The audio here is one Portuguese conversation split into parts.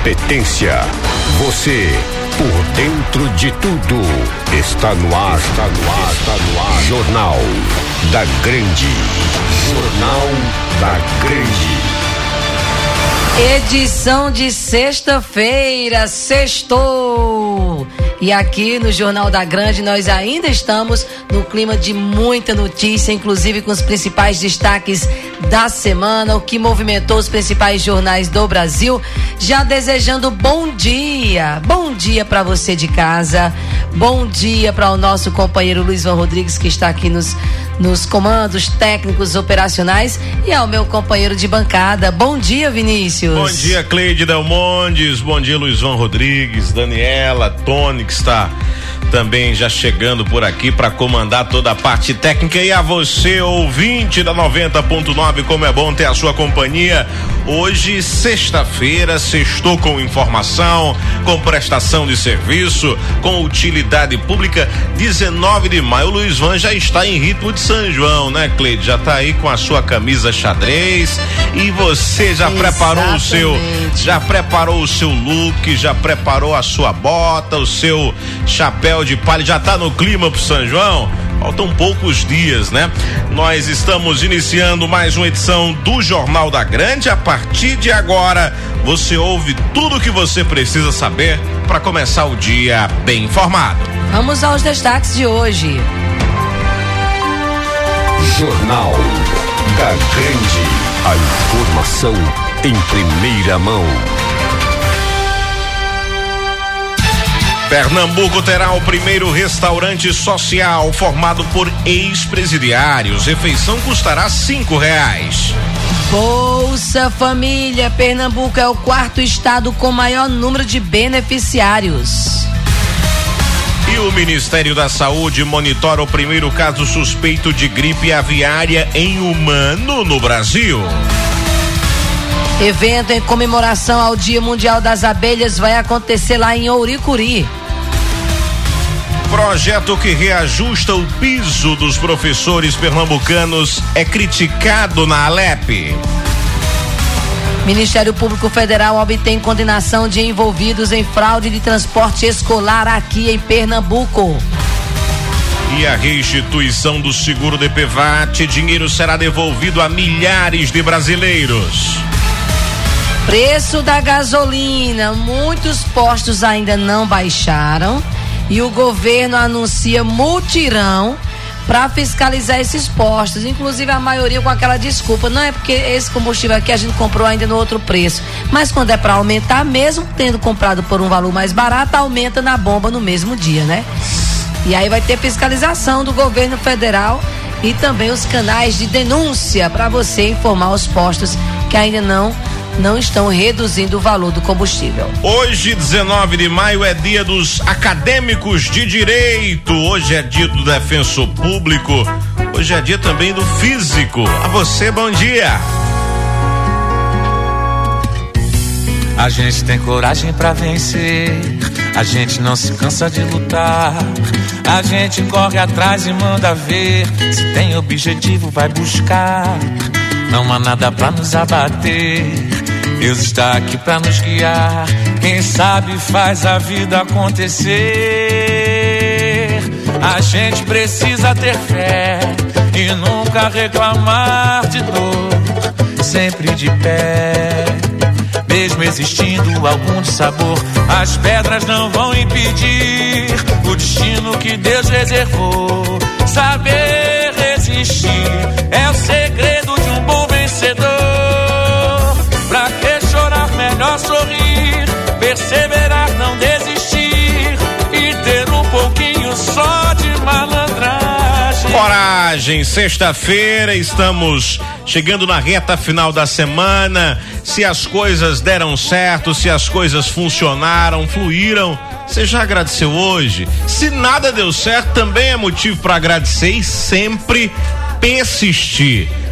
competência. Você, por dentro de tudo. Está no ar. Jornal da Grande. Jornal da Grande. Edição de sexta-feira, sextou! E aqui no Jornal da Grande nós ainda estamos no clima de muita notícia, inclusive com os principais destaques da semana, o que movimentou os principais jornais do Brasil. Já desejando bom dia para você de casa, bom dia para o nosso companheiro Luizvan Rodrigues, que está aqui nos comandos técnicos operacionais, e ao meu companheiro de bancada. Bom dia, Vinícius. Bom dia, Cleide Delmondes, bom dia, Luizvan Rodrigues, Daniela, Tony, que está também já chegando por aqui para comandar toda a parte técnica, e a você, ouvinte da 90.9, como é bom ter a sua companhia. Hoje, sexta-feira, sextou com informação, com prestação de serviço, com utilidade pública. 19 de maio, o Luizvan já está em ritmo de São João, né, Cleide? Já está aí com a sua camisa xadrez, e você já preparou o seu look, já preparou a sua bota, o seu chapéu de palha, já está no clima pro São João? Faltam poucos dias, né? Nós estamos iniciando mais uma edição do Jornal da Grande. A partir de agora, você ouve tudo o que você precisa saber para começar o dia bem informado. Vamos aos destaques de hoje. Jornal da Grande. A informação em primeira mão. Pernambuco terá o primeiro restaurante social formado por ex-presidiários. Refeição custará R$5. Bolsa Família. Pernambuco é o quarto estado com maior número de beneficiários. E o Ministério da Saúde monitora o primeiro caso suspeito de gripe aviária em humano no Brasil. Evento em comemoração ao Dia Mundial das Abelhas vai acontecer lá em Ouricuri. Projeto que reajusta o piso dos professores pernambucanos é criticado na Alep. Ministério Público Federal obtém condenação de envolvidos em fraude de transporte escolar aqui em Pernambuco. E a restituição do seguro DPVAT, dinheiro será devolvido a milhares de brasileiros. Preço da gasolina, muitos postos ainda não baixaram e o governo anuncia mutirão para fiscalizar esses postos, inclusive a maioria com aquela desculpa, não é porque esse combustível aqui a gente comprou ainda no outro preço, mas quando é para aumentar, mesmo tendo comprado por um valor mais barato, aumenta na bomba no mesmo dia, né? E aí vai ter fiscalização do governo federal e também os canais de denúncia para você informar os postos que ainda não estão reduzindo o valor do combustível. Hoje, 19 de maio, é dia dos acadêmicos de direito. Hoje é dia do defensor público. Hoje é dia também do físico. A você, bom dia. A gente tem coragem pra vencer, a gente não se cansa de lutar, a gente corre atrás e manda ver, se tem objetivo vai buscar, não há nada pra nos abater, Deus está aqui pra nos guiar, quem sabe faz a vida acontecer, a gente precisa ter fé e nunca reclamar de dor, sempre de pé. Mesmo existindo algum dissabor, as pedras não vão impedir o destino que Deus reservou. Saber resistir é o segredo de um bom vencedor. Pra que chorar, melhor sorrir, perseverar, não desistir e ter um pouquinho só de malandragem. Coragem, sexta-feira, estamos chegando na reta final da semana. Se as coisas deram certo, se as coisas funcionaram, fluíram, você já agradeceu hoje? Se nada deu certo, também é motivo para agradecer e sempre persistir.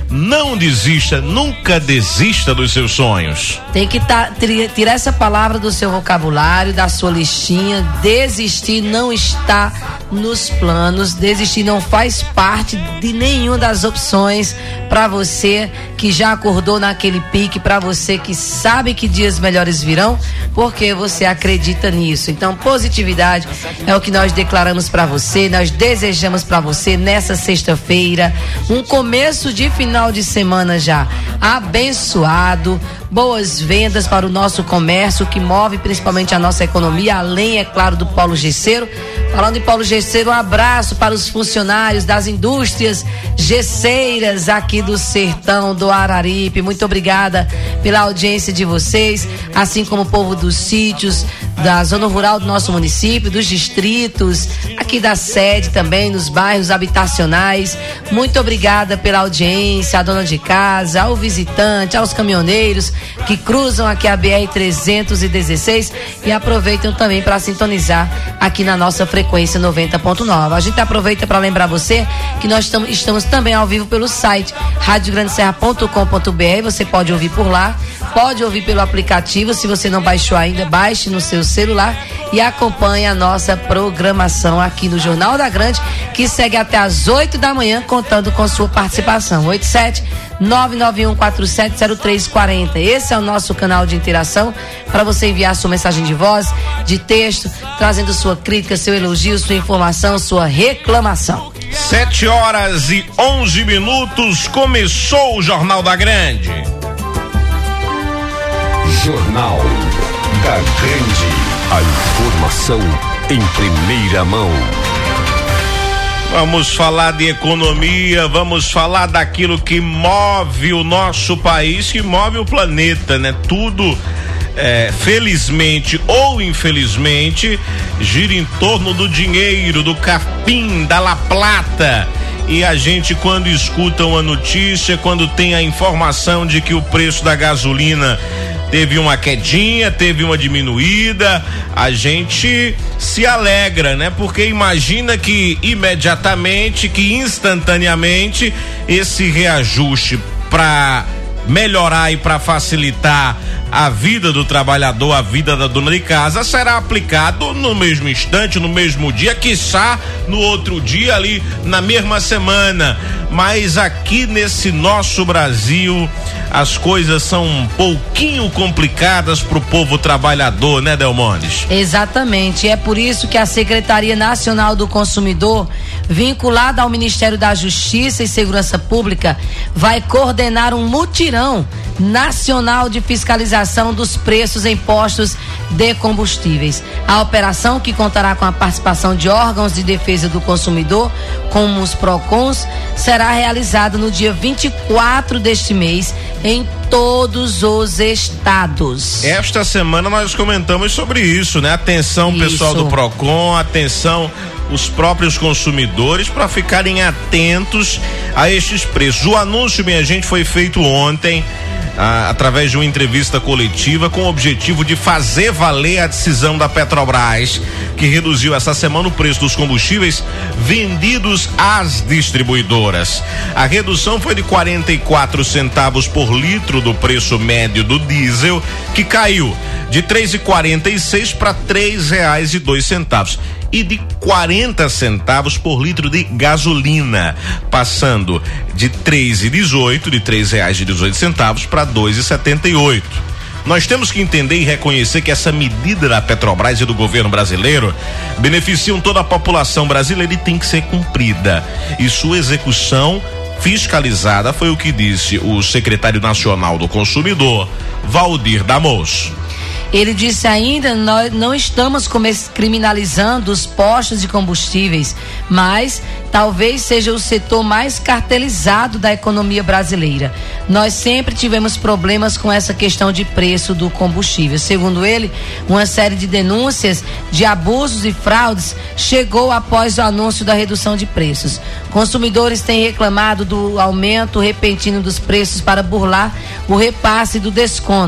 Não desista, nunca desista dos seus sonhos. Tem que tirar essa palavra do seu vocabulário, da sua listinha. Desistir não está nos planos, desistir não faz parte de nenhuma das opções para você que já acordou naquele pique, para você que sabe que dias melhores virão, porque você acredita nisso. Então, positividade é o que nós declaramos para você, nós desejamos para você nessa sexta-feira, um começo de final de semana já abençoado, boas vendas para o nosso comércio, que move principalmente a nossa economia, além, é claro, do Polo Gesseiro. Falando em Polo Gesseiro, um abraço para os funcionários das indústrias gesseiras aqui do sertão do Araripe. Muito obrigada pela audiência de vocês, assim como o povo dos sítios, da zona rural do nosso município, dos distritos, aqui da sede também, nos bairros habitacionais. Muito obrigada pela audiência, à dona de casa, ao visitante, aos caminhoneiros que cruzam aqui a BR-316 e aproveitam também para sintonizar aqui na nossa frequência 90.9. A gente aproveita para lembrar você que nós estamos também ao vivo pelo site radiograndeserra.com.br. Você pode ouvir por lá, pode ouvir pelo aplicativo. Se você não baixou ainda, baixe no seu celular e acompanhe a nossa programação aqui no Jornal da Grande, que segue até às 8 da manhã, contando com sua participação. 87-991470340. Esse é o nosso canal de interação para você enviar sua mensagem de voz, de texto, trazendo sua crítica, seu elogio, sua informação, sua reclamação. 7h11, começou o Jornal da Grande. Jornal da Grande. A informação em primeira mão. Vamos falar de economia, vamos falar daquilo que move o nosso país, que move o planeta, né? Tudo, felizmente ou infelizmente, gira em torno do dinheiro, do capim, da La Plata. E a gente, quando escuta uma notícia, quando tem a informação de que o preço da gasolina teve uma quedinha, teve uma diminuída, a gente se alegra, né? Porque imagina que imediatamente, que instantaneamente, esse reajuste para melhorar e para facilitar a vida do trabalhador, a vida da dona de casa, será aplicado no mesmo instante, no mesmo dia, quiçá no outro dia, ali na mesma semana. Mas aqui nesse nosso Brasil as coisas são um pouquinho complicadas pro povo trabalhador, né, Delmondes? Exatamente, é por isso que a Secretaria Nacional do Consumidor, vinculada ao Ministério da Justiça e Segurança Pública, vai coordenar um mutirão nacional de fiscalização dos preços em postos de combustíveis. A operação, que contará com a participação de órgãos de defesa do consumidor, como os PROCONs, será realizada no dia 24 deste mês em todos os estados. Esta semana nós comentamos sobre isso, né? Atenção, pessoal do PROCON, atenção os próprios consumidores para ficarem atentos a estes preços. O anúncio, minha gente, foi feito ontem através de uma entrevista coletiva com o objetivo de fazer valer a decisão da Petrobras, que reduziu essa semana o preço dos combustíveis vendidos às distribuidoras. A redução foi de 44 centavos por litro do preço médio do diesel, que caiu de R$3,46 para R$3,02 e de 40 centavos por litro de gasolina, passando de R$3,18 para R$2,78. Nós temos que entender e reconhecer que essa medida da Petrobras e do governo brasileiro beneficiam toda a população brasileira e tem que ser cumprida. E sua execução fiscalizada foi o que disse o secretário nacional do consumidor, Valdir Damoso. Ele disse ainda: nós não estamos criminalizando os postos de combustíveis, mas talvez seja o setor mais cartelizado da economia brasileira. Nós sempre tivemos problemas com essa questão de preço do combustível. Segundo ele, uma série de denúncias de abusos e fraudes chegou após o anúncio da redução de preços. Consumidores têm reclamado do aumento repentino dos preços para burlar o repasse do desconto.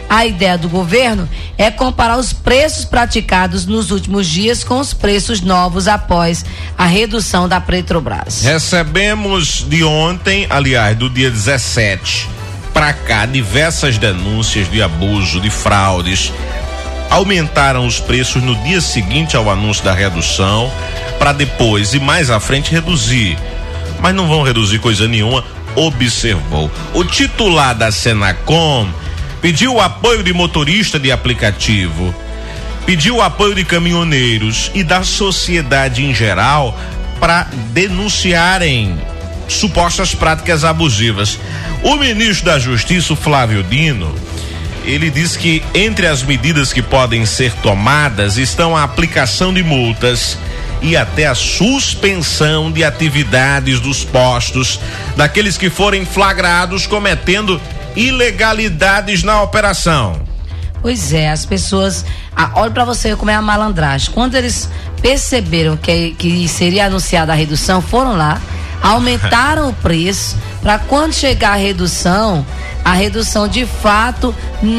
A ideia do governo é comparar os preços praticados nos últimos dias com os preços novos após a redução da Petrobras. Recebemos de ontem, aliás, do dia 17 para cá, diversas denúncias de abuso, de fraudes. Aumentaram os preços no dia seguinte ao anúncio da redução, para depois e mais à frente reduzir. Mas não vão reduzir coisa nenhuma, observou. O titular da Senacom pediu o apoio de motorista de aplicativo, pediu o apoio de caminhoneiros e da sociedade em geral para denunciarem supostas práticas abusivas. O ministro da Justiça, Flávio Dino, ele diz que entre as medidas que podem ser tomadas estão a aplicação de multas e até a suspensão de atividades dos postos daqueles que forem flagrados cometendo ilegalidades na operação. Pois é, as pessoas, olha pra você como é a malandragem. Quando eles perceberam que seria anunciada a redução, foram lá, aumentaram o preço para quando chegar a redução de fato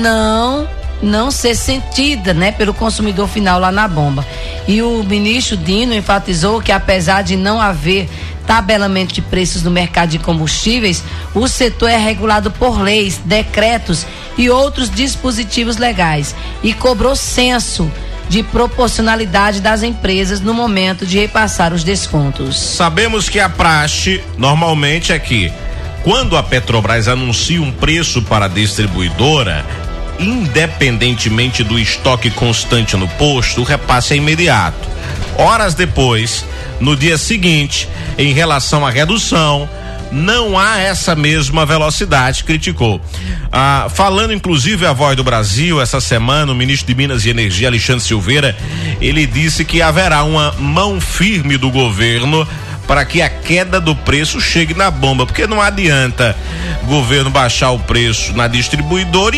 não ser sentida, né, pelo consumidor final lá na bomba. E o ministro Dino enfatizou que apesar de não haver tabelamento de preços no mercado de combustíveis, o setor é regulado por leis, decretos e outros dispositivos legais e cobrou senso de proporcionalidade das empresas no momento de repassar os descontos. Sabemos que a praxe normalmente é que quando a Petrobras anuncia um preço para a distribuidora, independentemente do estoque constante no posto, o repasse é imediato. Horas depois, no dia seguinte, em relação à redução, não há essa mesma velocidade, criticou. Falando inclusive a Voz do Brasil, essa semana, o ministro de Minas e Energia, Alexandre Silveira, ele disse que haverá uma mão firme do governo para que a queda do preço chegue na bomba, porque não adianta o governo baixar o preço na distribuidora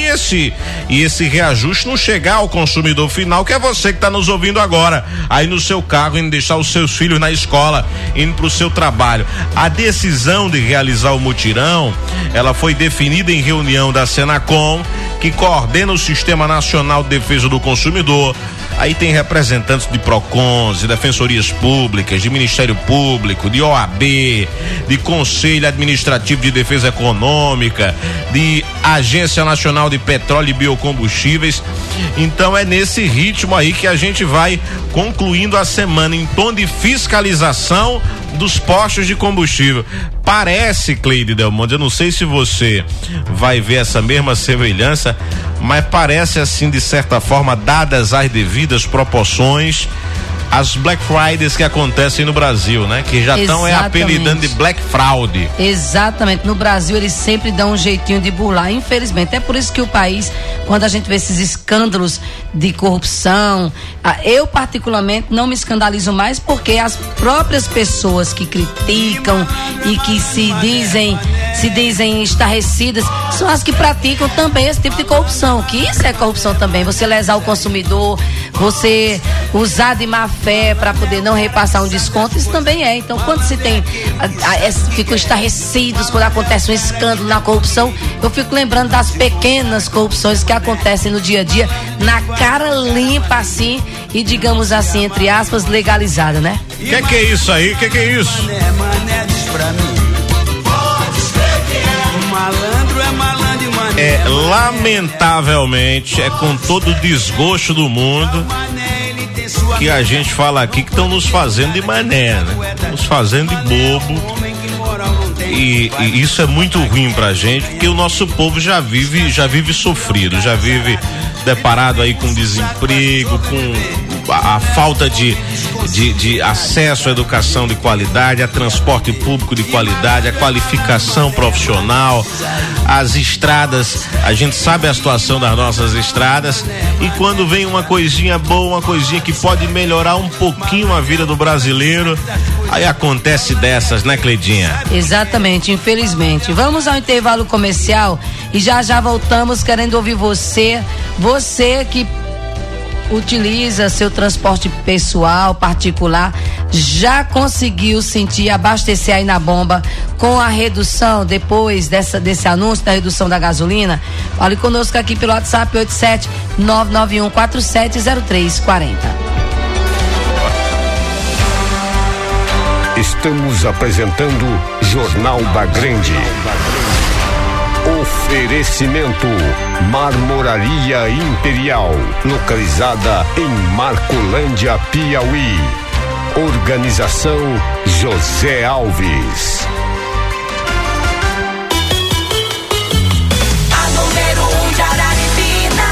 e esse reajuste não chegar ao consumidor final, que é você que está nos ouvindo agora, aí no seu carro, indo deixar os seus filhos na escola, indo para o seu trabalho. A decisão de realizar o mutirão, ela foi definida em reunião da Senacom, que coordena o Sistema Nacional de Defesa do Consumidor. Aí tem representantes de PROCONs, de defensorias públicas, de Ministério Público, de OAB, de Conselho Administrativo de Defesa Econômica, de Agência Nacional de Petróleo e Biocombustíveis. Então é nesse ritmo aí que a gente vai concluindo a semana em tom de fiscalização dos postos de combustível. Parece, Cleide Delmonte, eu não sei se você vai ver essa mesma semelhança, mas parece assim, de certa forma, dadas as devidas proporções, as Black Fridays que acontecem no Brasil, né? Que já estão apelidando de Black Fraud. Exatamente. No Brasil eles sempre dão um jeitinho de burlar, infelizmente. É por isso que o país, quando a gente vê esses escândalos de corrupção, eu particularmente não me escandalizo mais, porque as próprias pessoas que criticam e que se dizem estarrecidas são as que praticam também esse tipo de corrupção, que isso é corrupção também, você lesar o consumidor, você usar de má fé para poder não repassar um desconto, isso também é. Então, quando se tem ficam estarrecidos quando acontece um escândalo na corrupção, eu fico lembrando das pequenas corrupções que acontecem no dia a dia, na cara limpa assim e, digamos assim, entre aspas, legalizada, né? Que é isso aí? Que é isso? Mané diz pra mim. Malandro é malandro e mané. Lamentavelmente, é com todo o desgosto do mundo que a gente fala aqui que estão nos fazendo de mané, né? Nos fazendo de bobo. E isso é muito ruim pra gente, porque o nosso povo já vive sofrido, já vive deparado aí com desemprego, com a falta de acesso à educação de qualidade, a transporte público de qualidade, a qualificação profissional, as estradas. A gente sabe a situação das nossas estradas, e quando vem uma coisinha boa, uma coisinha que pode melhorar um pouquinho a vida do brasileiro, aí acontece dessas, né, Cleidinha? Exatamente, infelizmente. Vamos ao intervalo comercial e já voltamos querendo ouvir você que utiliza seu transporte pessoal, particular, já conseguiu sentir, abastecer aí na bomba com a redução, depois desse anúncio da redução da gasolina? Fale conosco aqui pelo WhatsApp 87-991470340. Estamos apresentando Jornal da Grande. Oferecimento Marmoraria Imperial, localizada em Marcolândia, Piauí. Organização José Alves. A número 1 de Araripina,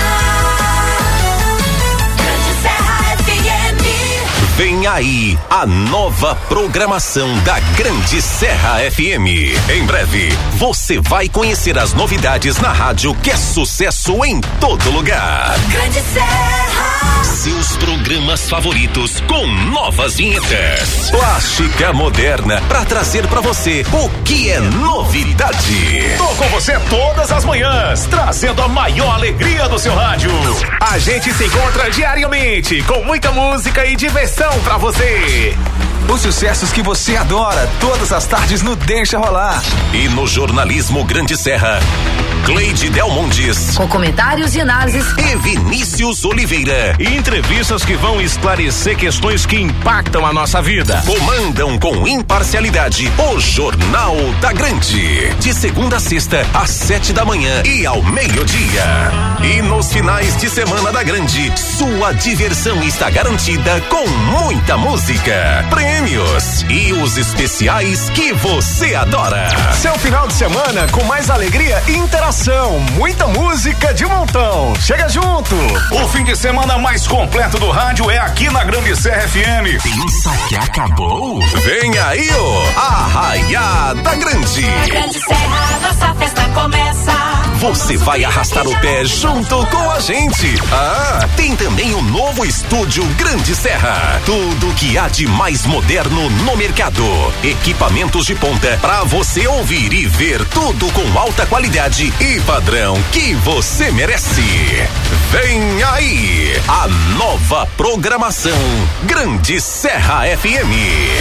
Grande Serra FM. Vem aí a nova programação da Grande Serra FM. Em breve, você vai conhecer as novidades na rádio que é sucesso em todo lugar. Grande Serra. Seus programas favoritos com novas vinhetas. Plástica moderna para trazer para você o que é novidade. Tô com você todas as manhãs, trazendo a maior alegria do seu rádio. A gente se encontra diariamente com muita música e diversão pra você. Os sucessos que você adora, todas as tardes no Deixa Rolar. E no jornalismo Grande Serra, Cleide Delmontes, Com comentários e análises. e Vinícius Oliveira. E entrevistas que vão esclarecer questões que impactam a nossa vida. Comandam com imparcialidade o Jornal da Grande. De segunda a sexta, às 7 da manhã e ao meio-dia. E nos finais de semana da Grande, sua diversão está garantida com muita música, prêmios e os especiais que você adora. Seu final de semana com mais alegria e interação. Muita música de montão. Chega junto. O fim de semana mais completo do rádio é aqui na Grande Serra FM. Pensa que acabou? Vem aí o Arraiá da Grande. Grande Serra, nossa festa começa. Você vai arrastar o pé junto com a gente. Ah, tem também o novo estúdio Grande Serra. Tudo que há de mais moderno no mercado. Equipamentos de ponta para você ouvir e ver tudo com alta qualidade e padrão que você merece. Vem aí a nova programação Grande Serra FM.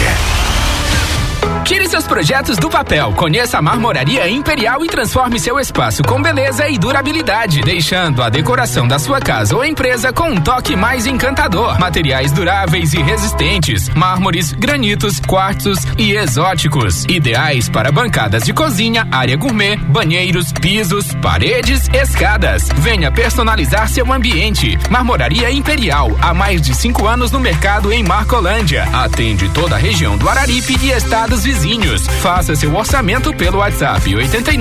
Tire seus projetos do papel, conheça a Marmoraria Imperial e transforme seu espaço com beleza e durabilidade, deixando a decoração da sua casa ou empresa com um toque mais encantador. Materiais duráveis e resistentes, mármores, granitos, quartzos e exóticos, ideais para bancadas de cozinha, área gourmet, banheiros, pisos, paredes, escadas. Venha personalizar seu ambiente. Marmoraria Imperial, há mais de 5 anos no mercado em Marcolândia. Atende toda a região do Araripe e estados vizinhos. Faça seu orçamento pelo WhatsApp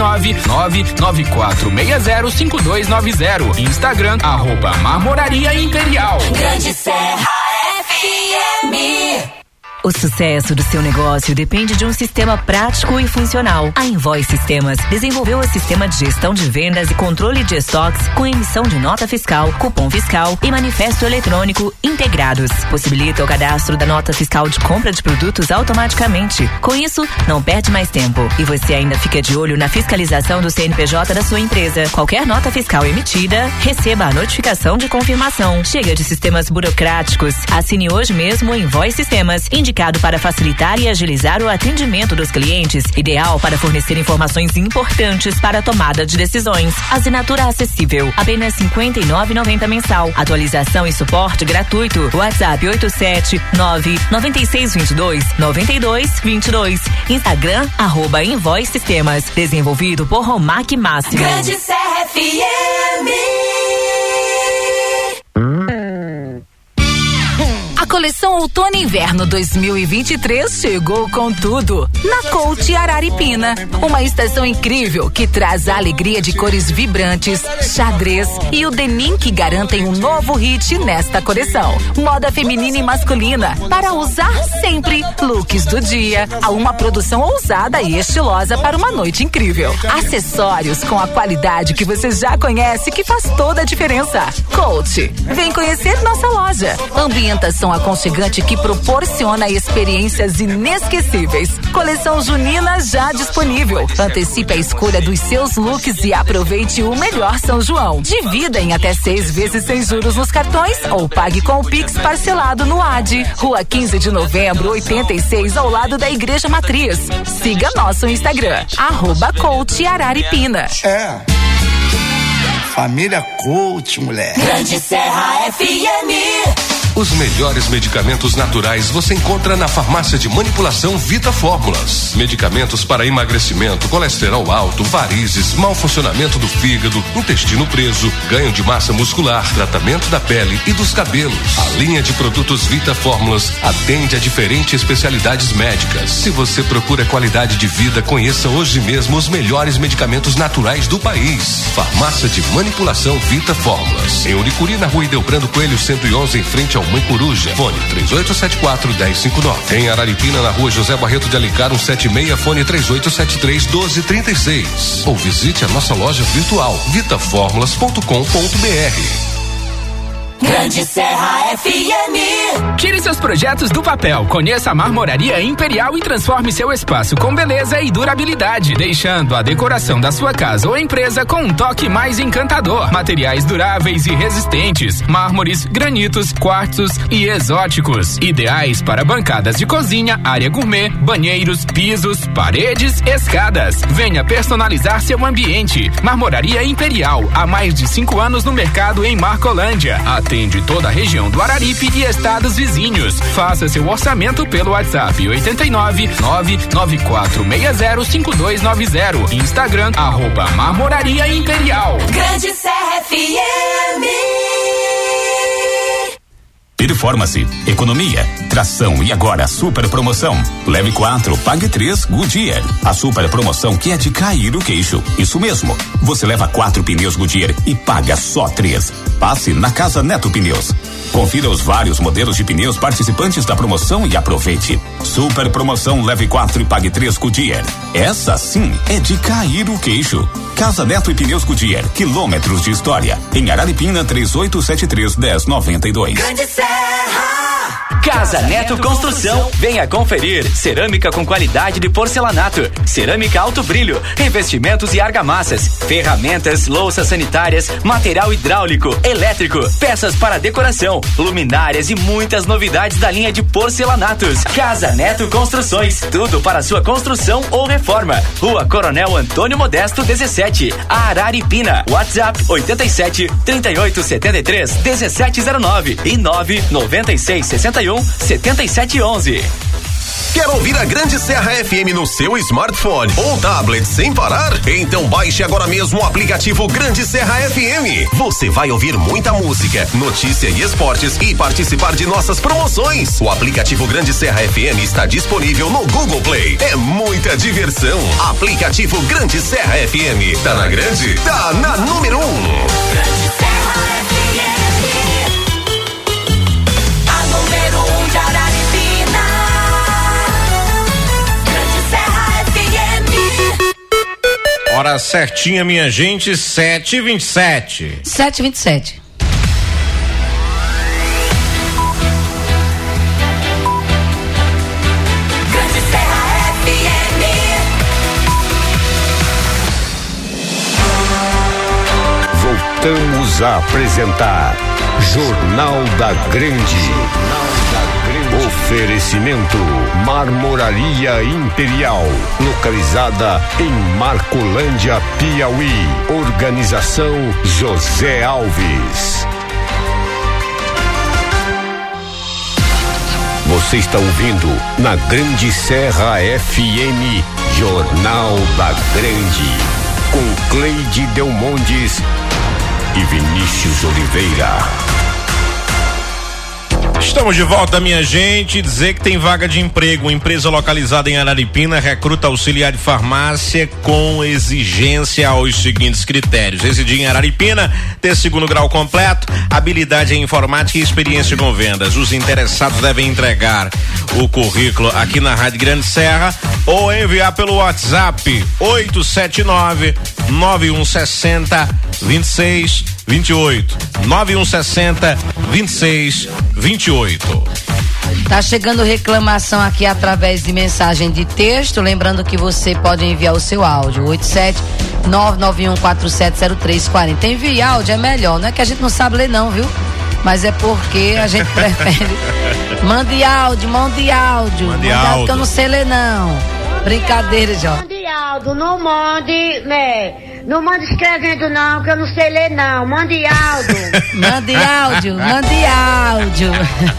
899-9460-5290. Instagram @Marmoraria Imperial. Grande Serra FM. O sucesso do seu negócio depende de um sistema prático e funcional. A Invoice Sistemas desenvolveu o sistema de gestão de vendas e controle de estoques com emissão de nota fiscal, cupom fiscal e manifesto eletrônico integrados. Possibilita o cadastro da nota fiscal de compra de produtos automaticamente. Com isso, não perde mais tempo. E você ainda fica de olho na fiscalização do CNPJ da sua empresa. Qualquer nota fiscal emitida, receba a notificação de confirmação. Chega de sistemas burocráticos. Assine hoje mesmo o Invoice Sistemas, indicado para facilitar e agilizar o atendimento dos clientes, ideal para fornecer informações importantes para a tomada de decisões. Assinatura acessível, apenas R$ 59,90 mensal. Atualização e suporte gratuito. WhatsApp 879-9622-9222. Instagram @Invoice Sistemas. Desenvolvido por Romac Máximo. Grande Serra FM. A coleção Outono e Inverno 2023 chegou com tudo na Coach Araripina. Uma estação incrível que traz a alegria de cores vibrantes, xadrez e o denim que garantem um novo hit nesta coleção. Moda feminina e masculina para usar sempre. Looks do dia a uma produção ousada e estilosa para uma noite incrível. Acessórios com a qualidade que você já conhece que faz toda a diferença. Coach, vem conhecer nossa loja. Ambientação aconchegante aconchegante que proporciona experiências inesquecíveis. Coleção junina já disponível. Antecipe a escolha dos seus looks e aproveite o melhor São João. Divida em até 6 vezes sem juros nos cartões ou pague com o Pix parcelado no AD. Rua 15 de Novembro, 86, ao lado da Igreja Matriz. Siga nosso Instagram, @CoachAraripina. Família Coach, mulher. Grande Serra FM. Os melhores medicamentos naturais você encontra na farmácia de manipulação Vita Fórmulas. Medicamentos para emagrecimento, colesterol alto, varizes, mau funcionamento do fígado, intestino preso, ganho de massa muscular, tratamento da pele e dos cabelos. A linha de produtos Vita Fórmulas atende a diferentes especialidades médicas. Se você procura qualidade de vida, conheça hoje mesmo os melhores medicamentos naturais do país. Farmácia de manipulação Vita Fórmulas. Em Uricuri, na Rua Idelbrando Coelho 111, em frente ao Mãe Coruja. Fone 3874-1059. Em Araripina, na Rua José Barreto de Alencar 176, fone 3873-1236. Ou visite a nossa loja virtual vitaformulas.com.br. Grande Serra FM. Tire seus projetos do papel. Conheça a Marmoraria Imperial e transforme seu espaço com beleza e durabilidade, deixando a decoração da sua casa ou empresa com um toque mais encantador. Materiais duráveis e resistentes, mármores, granitos, quartzos e exóticos, ideais para bancadas de cozinha, área gourmet, banheiros, pisos, paredes, escadas. Venha personalizar seu ambiente. Marmoraria Imperial, há mais de 5 anos no mercado em Marcolândia. Atende toda a região do Araripe e estados vizinhos. Faça seu orçamento pelo WhatsApp 89-994605290. Instagram @Marmoraria Imperial. Grande Serra FM. Performance, economia, tração e agora super promoção. Leve 4, pague 3, Goodyear. A super promoção que é de cair o queixo. Isso mesmo. Você leva 4 pneus Goodyear e paga só 3. Passe na Casa Neto Pneus. Confira os vários modelos de pneus participantes da promoção e aproveite. Super promoção, leve 4 e pague 3 Goodyear. Essa sim é de cair o queixo. Casa Neto e Pneus Goodyear, quilômetros de história. Em Araripina, 3873-1092. Grande Serra. Casa Neto Construção, venha conferir. Cerâmica com qualidade de porcelanato, cerâmica alto brilho, revestimentos e argamassas, ferramentas, louças sanitárias, material hidráulico, elétrico, peças para decoração, luminárias e muitas novidades da linha de porcelanatos. Casa Neto Construções, tudo para sua construção ou reforma. Rua Coronel Antônio Modesto 17, Araripina. WhatsApp 87-3873-1709 e 99661-7711. Quer ouvir a Grande Serra FM no seu smartphone ou tablet sem parar? Então baixe agora mesmo o aplicativo Grande Serra FM. Você vai ouvir muita música, notícia e esportes e participar de nossas promoções. O aplicativo Grande Serra FM está disponível no Google Play. É muita diversão. Aplicativo Grande Serra FM. Tá na grande? Tá na número 1. Grande Serra FM. A número 1 de Araripina. Hora certinha, minha gente, 7h27. 7h27. Grande Serra FM. Voltamos a apresentar Jornal da Grande. Oferecimento Marmoraria Imperial, localizada em Marcolândia, Piauí. Organização José Alves. Você está ouvindo na Grande Serra FM, Jornal da Grande, com Cleide Delmondes e Vinícius Oliveira. Estamos de volta, minha gente. Dizer que tem vaga de emprego. Uma empresa localizada em Araripina recruta auxiliar de farmácia com exigência aos seguintes critérios: residir em Araripina, ter 2º grau completo, habilidade em informática e experiência com vendas. Os interessados devem entregar o currículo aqui na Rádio Grande Serra ou enviar pelo WhatsApp 879-9160-2628. 9160-2628. Tá chegando reclamação aqui através de mensagem de texto, lembrando que você pode enviar o seu áudio, 87991470340. Envie áudio é melhor, não é que a gente não sabe ler não, viu? Mas é porque a gente prefere. Mande áudio. Mande áudio que eu não sei ler não. Brincadeira, Jó. Mande áudio, não mande, né? Não mande escrevendo não, que eu não sei ler não. Mande áudio. Mande áudio.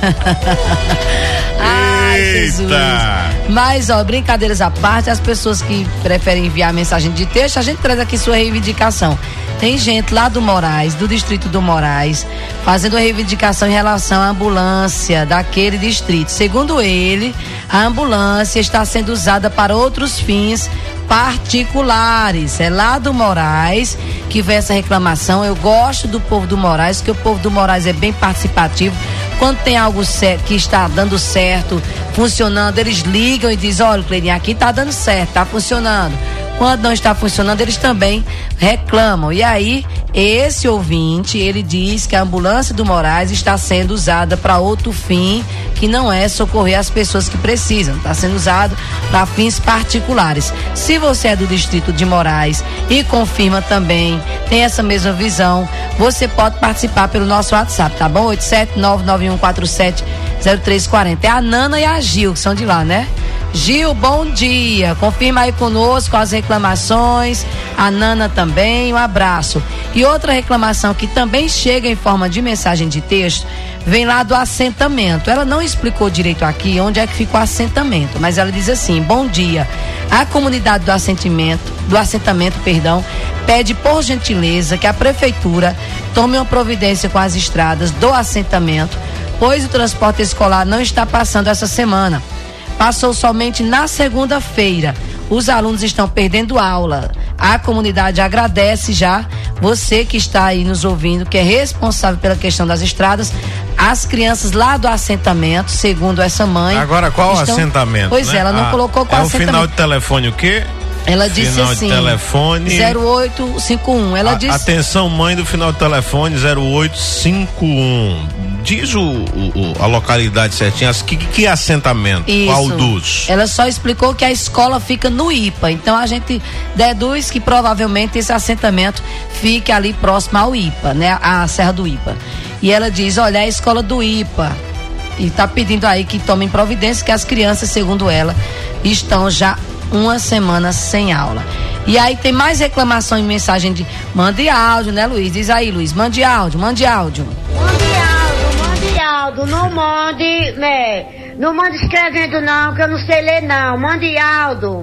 Ai, Jesus. Mas, brincadeiras à parte, as pessoas que preferem enviar mensagem de texto, a gente traz aqui sua reivindicação. Tem gente lá do Moraes, do distrito do Moraes, fazendo a reivindicação em relação à ambulância daquele distrito. Segundo ele, a ambulância está sendo usada para outros fins particulares. É lá do Moraes que vem essa reclamação. Eu gosto do povo do Moraes, porque o povo do Moraes é bem participativo. Quando tem algo que está dando certo, funcionando, eles ligam e dizem, olha, Cleitinho, aqui está dando certo, está funcionando. Quando não está funcionando, eles também reclamam. E aí, esse ouvinte, ele diz que a ambulância do Moraes está sendo usada para outro fim, que não é socorrer as pessoas que precisam. Está sendo usado para fins particulares. Se você é do distrito de Moraes e confirma também, tem essa mesma visão, você pode participar pelo nosso WhatsApp, tá bom? 87991470340. É a Nana e a Gil, que são de lá, né? Gil, bom dia. Confirma aí conosco as reclamações. A Nana também, um abraço. E outra reclamação que também chega em forma de mensagem de texto, vem lá do assentamento. Ela não explicou direito aqui onde é que ficou o assentamento, mas ela diz assim: bom dia. A comunidade do assentamento, pede por gentileza que a prefeitura tome uma providência com as estradas do assentamento, pois o transporte escolar não está passando essa semana. Passou somente na segunda-feira. Os alunos estão perdendo aula. A comunidade agradece já você que está aí nos ouvindo, que é responsável pela questão das estradas. As crianças lá do assentamento, segundo essa mãe. Agora, qual assentamento? Pois né? Ela não colocou qual assentamento. É o final de telefone o quê? Ela disse final assim, de telefone 0851. Ela disse. Atenção, mãe, do final do telefone 0851. Diz a localidade certinha, que assentamento? Isso. Qual dos? Ela só explicou que a escola fica no IPA, então a gente deduz que provavelmente esse assentamento fique ali próximo ao IPA, né? A Serra do IPA. E ela diz, olha, é a escola do IPA. E está pedindo aí que tomem providência, que as crianças, segundo ela, estão já uma semana sem aula. E aí tem mais reclamação em mensagem de mande áudio, né, Luiz? Diz aí, Luiz, mande áudio. Mande áudio, não mande, né? Não mande escrevendo não, que eu não sei ler não. Mande áudio.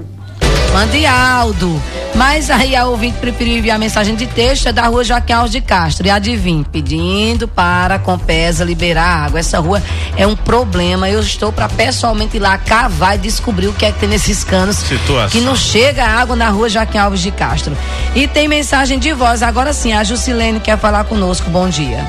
Mas aí a ouvinte preferiu enviar mensagem de texto, é da rua Joaquim Alves de Castro. E adivinha, pedindo para a Compesa liberar água. Essa rua é um problema. Eu estou para pessoalmente ir lá cavar e descobrir o que é que tem nesses canos. Situação. Que não chega água na rua Joaquim Alves de Castro. E tem mensagem de voz. Agora sim, a Jusilene quer falar conosco. Bom dia.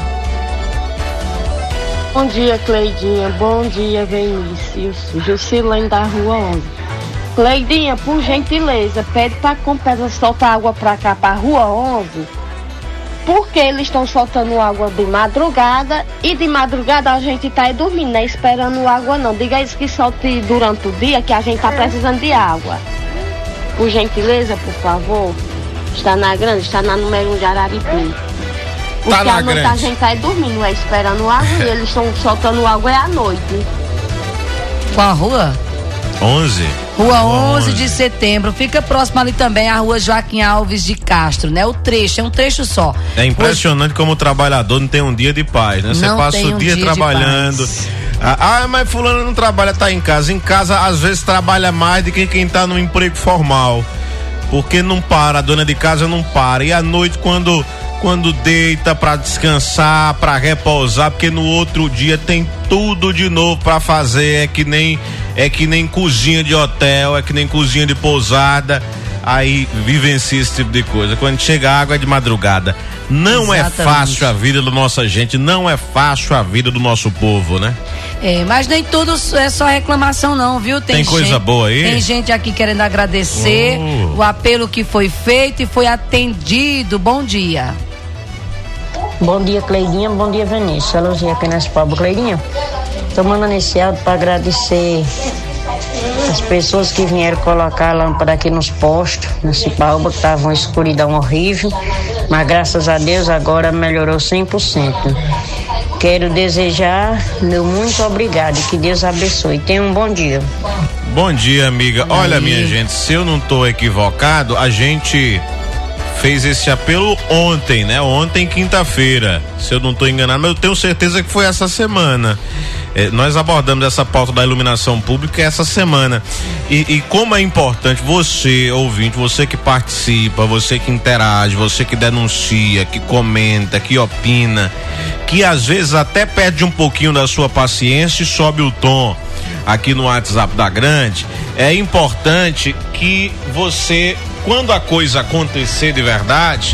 Bom dia, Cleidinha. Bom dia, Vinícius. Jusilene da Rua 11. Cleidinha, por gentileza, pede pra Compesa soltar água pra cá, pra Rua 11, porque eles estão soltando água de madrugada e de madrugada a gente tá aí dormindo, né? Esperando água não. Diga isso que solte durante o dia, que a gente tá precisando de água. Por gentileza, por favor. Está na Grande, está na número 1 de Araripe. Porque à noite a gente tá aí dormindo, esperando água e eles estão soltando água à noite. Qual a rua? 11. Rua 11 de setembro, fica próximo ali também a rua Joaquim Alves de Castro, né? O trecho, é um trecho só. É impressionante como o trabalhador não tem um dia de paz, né? Você passa o dia trabalhando. Mas fulano não trabalha, tá em casa. Em casa, às vezes, trabalha mais do que quem tá no emprego formal. Porque não para, a dona de casa não para. E à noite, quando deita pra descansar, pra repousar, porque no outro dia tem tudo de novo pra fazer, é que nem cozinha de hotel, é que nem cozinha de pousada, aí vivencia esse tipo de coisa. Quando chega a água é de madrugada. Não Exatamente. É fácil a vida da nossa gente, não é fácil a vida do nosso povo, né? Mas nem tudo é só reclamação não, viu? Tem coisa gente, boa aí? Tem gente aqui querendo agradecer o apelo que foi feito e foi atendido. Bom dia. Bom dia, Cleidinha. Bom dia, Vinícius. Elogia apenas pobre, Cleidinha. Estou mandando esse áudio para agradecer as pessoas que vieram colocar a lâmpada aqui nos postos, na Cipaúba, que estava uma escuridão horrível, mas graças a Deus agora melhorou 100%. Quero desejar meu muito obrigado e que Deus abençoe. Tenha um bom dia. Bom dia, amiga. Olha, minha gente, se eu não estou equivocado, a gente fez esse apelo ontem, né? Ontem, quinta-feira, se eu não estou enganado, mas eu tenho certeza que foi essa semana. Nós abordamos essa pauta da iluminação pública essa semana. E como é importante você, ouvinte, você que participa, você que interage, você que denuncia, que comenta, que opina, que às vezes até perde um pouquinho da sua paciência e sobe o tom aqui no WhatsApp da Grande, é importante que você, quando a coisa acontecer de verdade,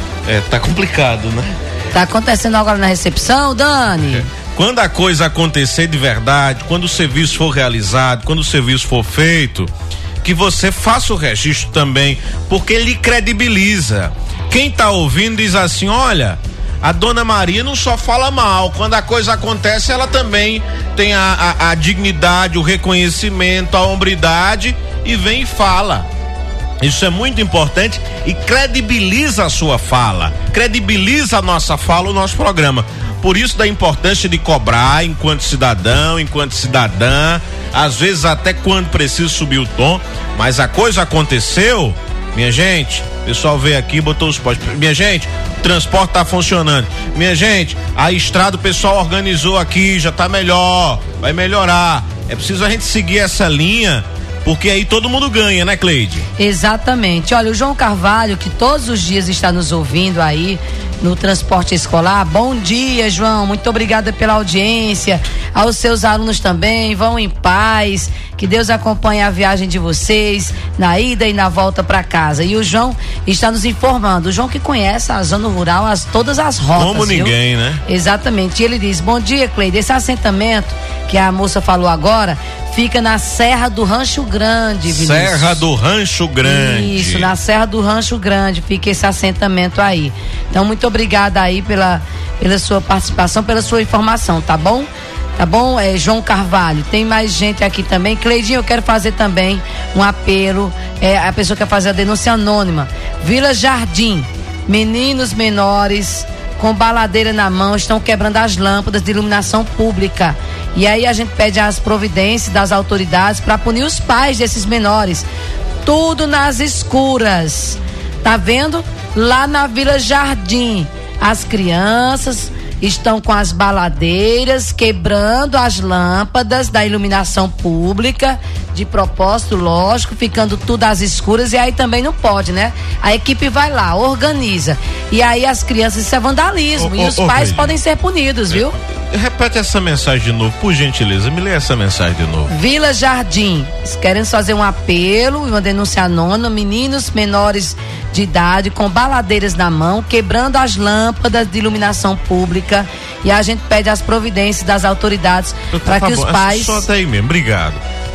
tá complicado, né? Tá acontecendo agora na recepção, Dani? Quando a coisa acontecer de verdade, quando o serviço for realizado, quando o serviço for feito, que você faça o registro também, porque ele credibiliza. Quem tá ouvindo diz assim, olha, a dona Maria não só fala mal, quando a coisa acontece ela também tem a dignidade, o reconhecimento, a hombridade e vem e fala. Isso é muito importante e credibiliza a sua fala, credibiliza a nossa fala, o nosso programa. Por isso da importância de cobrar enquanto cidadão, enquanto cidadã, às vezes até quando precisa subir o tom, mas a coisa aconteceu, minha gente, o pessoal veio aqui, botou os postos, minha gente, o transporte tá funcionando, minha gente, a estrada o pessoal organizou aqui, já tá melhor, vai melhorar, é preciso a gente seguir essa linha, porque aí todo mundo ganha, né, Cleide? Exatamente. Olha, o João Carvalho, que todos os dias está nos ouvindo aí no transporte escolar. Bom dia, João. Muito obrigada pela audiência. Aos seus alunos também. Vão em paz. Que Deus acompanhe a viagem de vocês na ida e na volta para casa. E o João está nos informando. O João que conhece a zona rural, todas as rotas. Como ninguém, né? Exatamente. E ele diz: bom dia, Cleide. Esse assentamento que a moça falou agora fica na Serra do Rancho Grande, Vinícius. Serra do Rancho Grande. Isso, na Serra do Rancho Grande fica esse assentamento aí. Então, muito obrigada aí pela sua participação, pela sua informação, tá bom? Tá bom, João Carvalho? Tem mais gente aqui também. Cleidinho, eu quero fazer também um apelo. A pessoa quer fazer a denúncia anônima. Vila Jardim, meninos menores com baladeira na mão estão quebrando as lâmpadas de iluminação pública. E aí a gente pede as providências das autoridades para punir os pais desses menores. Tudo nas escuras. Tá vendo? Lá na Vila Jardim, as crianças estão com as baladeiras quebrando as lâmpadas da iluminação pública, de propósito, lógico, ficando tudo às escuras, e aí também não pode, né? A equipe vai lá, organiza, e aí as crianças, isso é vandalismo, e os pais podem ser punidos, viu? Repete essa mensagem de novo, por gentileza, me lê essa mensagem de novo. Vila Jardim, querem fazer um apelo, uma denúncia anônima, meninos menores de idade com baladeiras na mão, quebrando as lâmpadas de iluminação pública, e a gente pede as providências das autoridades para que os pais... Só até aí mesmo, obrigado.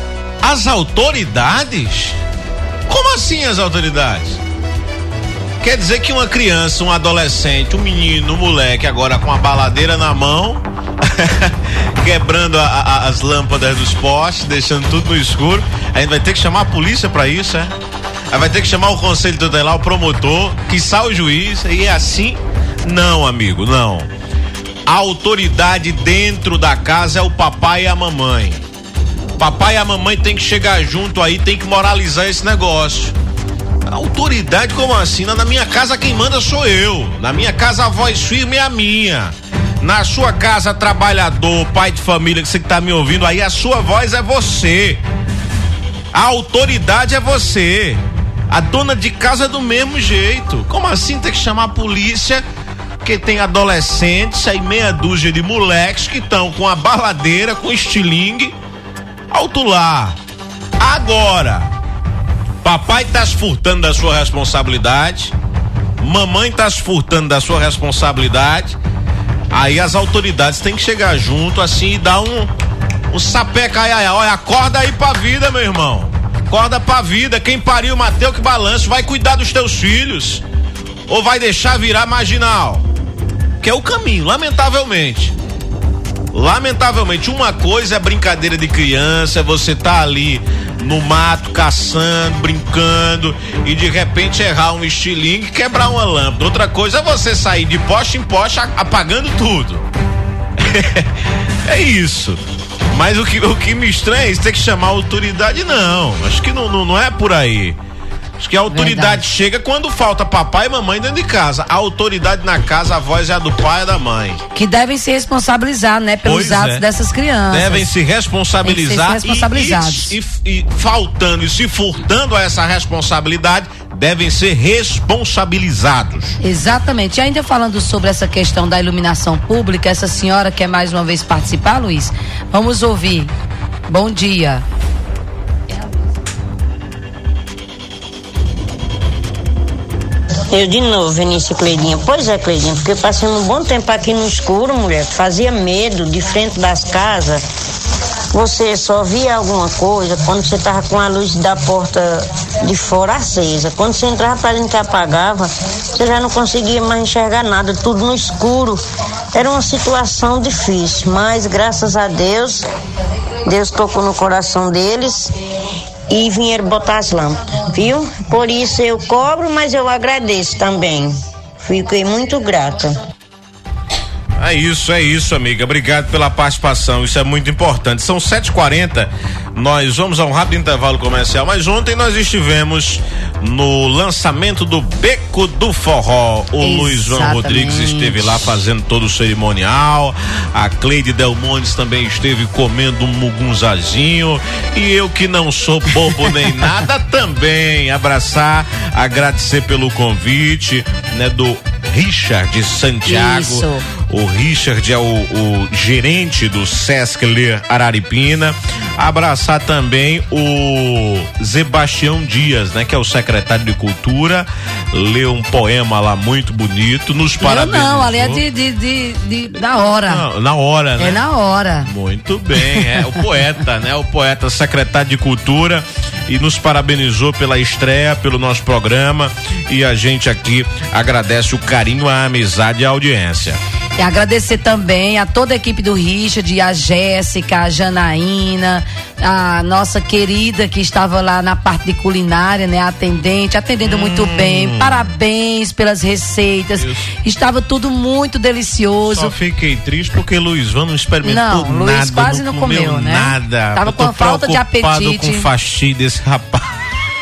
As autoridades? Como assim as autoridades? Quer dizer que uma criança, um adolescente, um menino, um moleque agora com a baladeira na mão, quebrando as lâmpadas dos postes, deixando tudo no escuro, a gente vai ter que chamar a polícia pra isso, é? Aí vai ter que chamar o conselho tutelar, o promotor, quiçá o juiz, e é assim? Não, amigo, não. A autoridade dentro da casa é o papai e a mamãe. Papai e a mamãe tem que chegar junto aí, tem que moralizar esse negócio. A autoridade, como assim? Na minha casa quem manda sou eu. Na minha casa a voz firme é a minha. Na sua casa, trabalhador, pai de família, que você que tá me ouvindo aí, a sua voz é você. A autoridade é você. A dona de casa é do mesmo jeito. Como assim tem que chamar a polícia? Porque tem adolescentes, aí meia dúzia de moleques que estão com a baladeira, com estilingue. Alto lá. Agora, papai tá se furtando da sua responsabilidade, mamãe tá se furtando da sua responsabilidade, aí as autoridades têm que chegar junto assim e dar um sapeca, olha, acorda aí pra vida, meu irmão, acorda pra vida, quem pariu Mateus que balance, vai cuidar dos teus filhos, ou vai deixar virar marginal, que é o caminho, lamentavelmente. Lamentavelmente, uma coisa é brincadeira de criança, você tá ali no mato, caçando, brincando e de repente errar um estilingue e quebrar uma lâmpada. Outra coisa é você sair de poste em poste apagando tudo. É isso. Mas o que me estranha é isso, ter que chamar a autoridade, não. Acho que não é por aí. Acho que a autoridade chega quando falta papai e mamãe dentro de casa. A autoridade na casa, a voz é a do pai e da mãe. Que devem se responsabilizar, né, pelos atos dessas crianças. Devem se responsabilizar. E faltando e se furtando a essa responsabilidade, devem ser responsabilizados. Exatamente. E ainda falando sobre essa questão da iluminação pública, essa senhora quer mais uma vez participar, Luiz? Vamos ouvir. Bom dia. Eu de novo, Vinícius Cleidinha. Pois é, Cleidinha, porque eu passei um bom tempo aqui no escuro, mulher, fazia medo de frente das casas. Você só via alguma coisa quando você estava com a luz da porta de fora acesa. Quando você entrava para dentro que apagava, você já não conseguia mais enxergar nada, tudo no escuro. Era uma situação difícil, mas graças a Deus, Deus tocou no coração deles e vieram botar as lâmpadas, viu? Por isso eu cobro, mas eu agradeço também. Fiquei muito grata. É isso, amiga. Obrigado pela participação. Isso é muito importante. São 7h40. Nós vamos a um rápido intervalo comercial. Mas ontem nós estivemos no lançamento do Beco do Forró. O Luiz João Rodrigues esteve lá fazendo todo o cerimonial. A Cleide Delmontes também esteve comendo um mugunzazinho. E eu, que não sou bobo nem nada, também agradecer pelo convite, né, do Richard Santiago. Isso. O Richard é o gerente do Sesc Ler Araripina. Abraçar também o Sebastião Dias, né, que é o secretário de Cultura. Leu um poema lá muito bonito, nos parabenizou. Não, ali é da hora. Não, na hora, né? É na hora. Muito bem, é o poeta, né? O poeta secretário de Cultura, e nos parabenizou pela estreia, pelo nosso programa, e a gente aqui agradece o carinho, a amizade e a audiência. E agradecer também a toda a equipe do Richard, a Jéssica, a Janaína, a nossa querida que estava lá na parte de culinária, né? Atendendo muito bem. Parabéns pelas receitas. Isso. Estava tudo muito delicioso. Só fiquei triste porque Luiz não experimentou nada. Não, Luiz quase não comeu, né? Nada. Tava com falta de apetite. Com o faxi desse rapaz.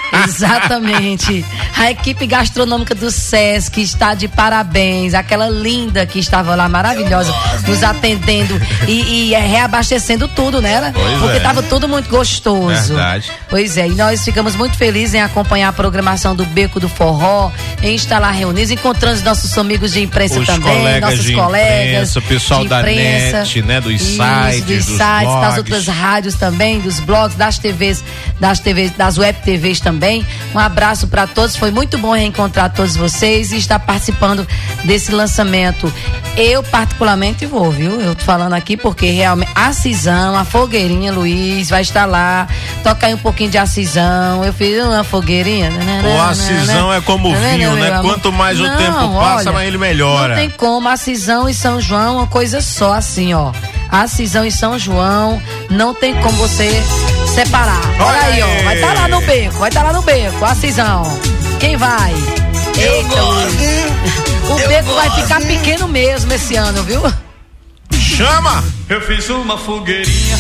Exatamente. A equipe gastronômica do Sesc está de parabéns. Aquela linda que estava lá, maravilhosa, nos atendendo e reabastecendo tudo, né? Porque estava tudo muito gostoso. Verdade. Pois é, e nós ficamos muito felizes em acompanhar a programação do Beco do Forró, em estar lá reunidos, encontrando os nossos amigos de imprensa também, nossos colegas. O pessoal da NET, né? Dos sites, das outras rádios também, dos blogs, das TVs, das web TVs também. Um abraço para todos, foi muito bom reencontrar todos vocês e estar participando desse lançamento. Eu particularmente vou, viu? Eu tô falando aqui porque realmente a Cisão, a fogueirinha, Luiz, vai estar lá, toca aí um pouquinho de Acisão. Eu fiz uma fogueirinha. O Acisão é como o vinho, né? Quanto mais o tempo passa, mais ele melhora. Não tem como, Acisão e São João, uma coisa só, assim, ó. Acisão e São João, não tem como você separar. Olha aí, ó, vai estar lá no beco, Acisão. Quem vai? Eita, Luiz. O beco vai ficar pequeno mesmo esse ano, viu? Chama! Eu fiz uma fogueirinha.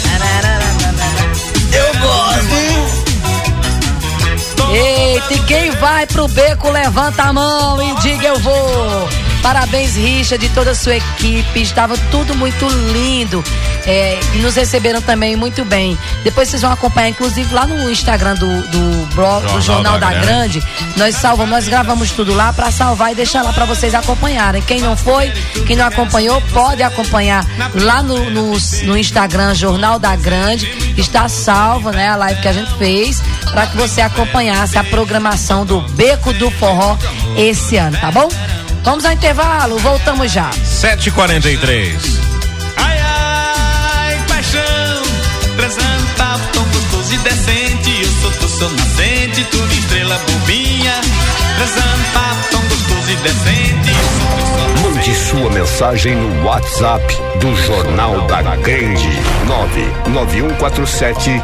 Eu gosto. Eita, e quem vai pro beco, levanta a mão e diga eu vou. Parabéns, Richard, de toda a sua equipe, estava tudo muito lindo, e nos receberam também muito bem. Depois vocês vão acompanhar, inclusive lá no Instagram do blog, do Jornal da Grande, nós gravamos tudo lá para salvar e deixar lá para vocês acompanharem. Quem não foi, quem não acompanhou, pode acompanhar lá no Instagram Jornal da Grande, está salvo, né, a live que a gente fez, para que você acompanhasse a programação do Beco do Forró esse ano, tá bom? Vamos ao intervalo, voltamos já. 7h43. Ai, ai, paixão, transando papo tão gostoso e decente. Eu sou teu sol nascente, tu minha estrela bobinha. Transando papo tão gostoso e decente. Eu sou teu sol nascente. Mande sua mensagem no WhatsApp do Jornal da Grande. 991470340.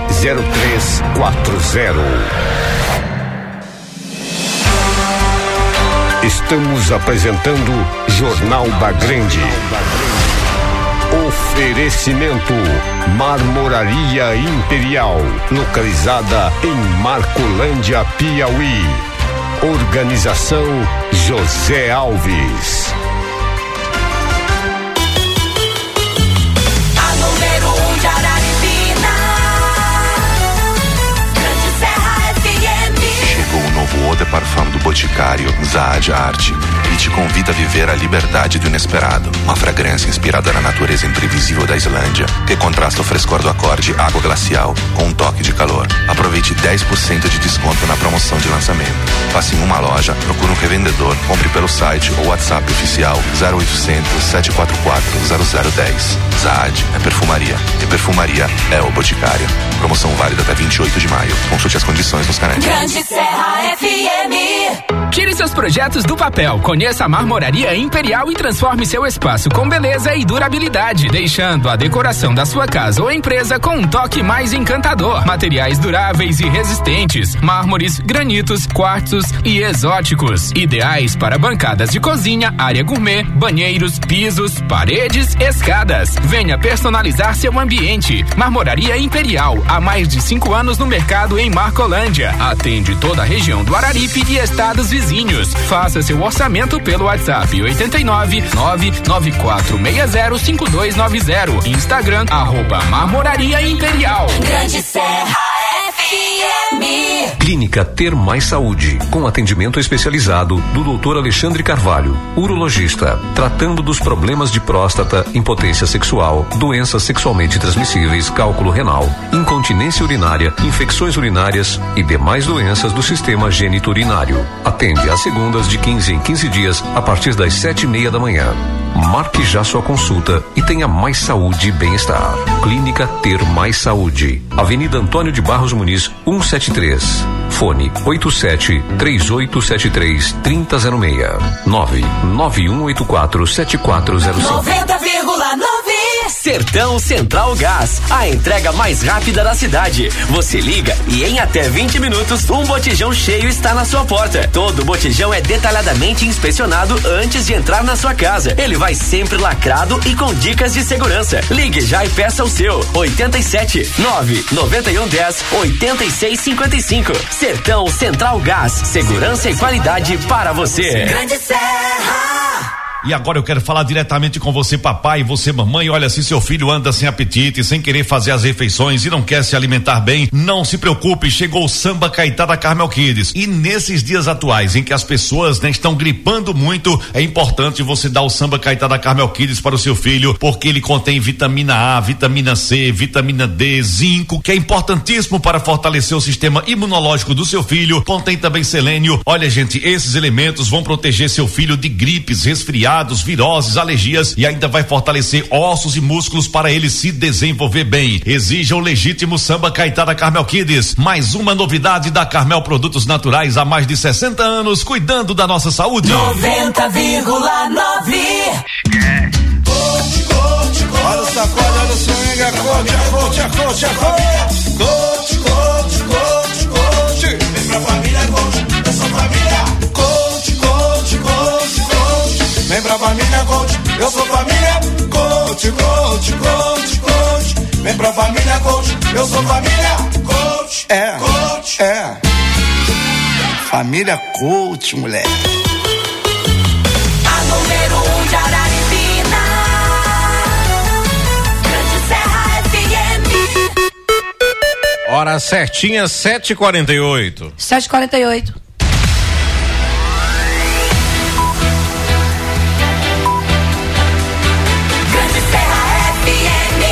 Estamos apresentando Jornal da Grande. Oferecimento Marmoraria Imperial, localizada em Marcolândia, Piauí. Organização José Alves. A número 1 de Araripina, Grande Serra FM. Chegou o novo Eau de Parfum do Boticário, Zaad Arte. Ele te convida a viver a liberdade do inesperado. Uma fragrância inspirada na natureza imprevisível da Islândia, que contrasta o frescor do acorde água glacial com um toque de calor. Aproveite 10% de desconto na promoção de lançamento. Passe em uma loja, procure um revendedor, compre pelo site ou WhatsApp oficial 0800 744 0010. Zaad é perfumaria e perfumaria é o Boticário. Promoção válida até 28 de maio. Consulte as condições nos canais. Grande Serra FM. Tire seus projetos do papel. Conheça a Marmoraria Imperial e transforme seu espaço com beleza e durabilidade, deixando a decoração da sua casa ou empresa com um toque mais encantador. Materiais duráveis e resistentes, mármores, granitos, quartzos e exóticos, ideais para bancadas de cozinha, área gourmet, banheiros, pisos, paredes, escadas. Venha personalizar seu ambiente. Marmoraria Imperial, há mais de 5 anos no mercado em Marcolândia. Atende toda a região do Araripe e estados vizinhos. Faça seu orçamento pelo WhatsApp 89 994605290. Instagram @Marmoraria Imperial. Grande Serra FM. Clínica Ter Mais Saúde, com atendimento especializado do Dr. Alexandre Carvalho, urologista, tratando dos problemas de próstata, impotência sexual, doenças sexualmente transmissíveis, cálculo renal, incontinência urinária, infecções urinárias e demais doenças do sistema geniturinário. Atende às segundas de 15 em 15 dias, a partir das 7:30 da manhã. Marque já sua consulta e tenha mais saúde e bem-estar. Clínica Ter Mais Saúde, Avenida Antônio de Barros Muniz, 173. Fone 87-3873-3006. 99184-7405. 90,9. Sertão Central Gás, a entrega mais rápida da cidade. Você liga e em até 20 minutos um botijão cheio está na sua porta. Todo botijão é detalhadamente inspecionado antes de entrar na sua casa. Ele vai sempre lacrado e com dicas de segurança. Ligue já e peça o seu. 87 991 10 86 55. Sertão Central Gás, segurança e qualidade para você. Grande Serra. E agora eu quero falar diretamente com você, papai, e você, mamãe. Olha, se seu filho anda sem apetite, sem querer fazer as refeições e não quer se alimentar bem, não se preocupe, chegou o Samba Caetá da Carmel Kids. E nesses dias atuais em que as pessoas, né, estão gripando muito, é importante você dar o Samba Caetá da Carmel Kids para o seu filho, porque ele contém vitamina A, vitamina C, vitamina D, zinco, que é importantíssimo para fortalecer o sistema imunológico do seu filho. Contém também selênio. Olha, gente, esses elementos vão proteger seu filho de gripes, resfriados, viroses, alergias e ainda vai fortalecer ossos e músculos para ele se desenvolver bem. Exija o legítimo Samba Caetá da Carmel Kids. Mais uma novidade da Carmel Produtos Naturais há mais de 60 anos, cuidando da nossa saúde. 90,9. Olha o sacode, olha o swing, a coach. Vem pra família coach, eu sou família. Coach. Vem pra família coach, eu sou família. Coach. Vem pra família coach, eu sou família. Coach. Família coach, moleque. A número 1 de Araripina, Grande Serra FM. Hora certinha, 7h48. 7h48. Grande Serra FM.